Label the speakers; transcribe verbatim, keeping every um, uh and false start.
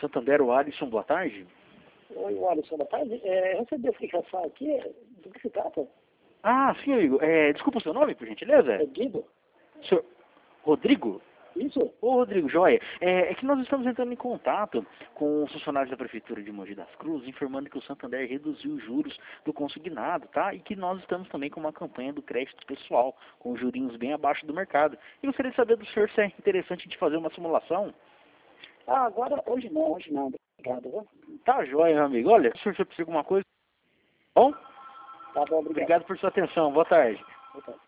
Speaker 1: Santander, o Alisson, boa tarde.
Speaker 2: Oi, Alisson, boa tarde. É, eu recebi a explicação aqui, do que se trata?
Speaker 1: Ah, sim, amigo. É, desculpa o seu nome, por gentileza?
Speaker 2: É Guido?
Speaker 1: Senhor Rodrigo?
Speaker 2: Isso?
Speaker 1: Ô, Rodrigo, joia. É, é que nós estamos entrando em contato com os funcionários da Prefeitura de Mogi das Cruzes, informando que o Santander reduziu os juros do consignado, tá? E que nós estamos também com uma campanha do crédito pessoal, com jurinhos bem abaixo do mercado. E gostaria de saber do senhor se é interessante de fazer uma simulação.
Speaker 2: Ah, agora, hoje não, hoje não. Obrigado, viu?
Speaker 1: Tá joia, meu amigo. Olha, se o senhor precisa de alguma coisa, bom?
Speaker 2: Tá bom, obrigado.
Speaker 1: Obrigado por sua atenção. Boa tarde.
Speaker 2: Boa tarde.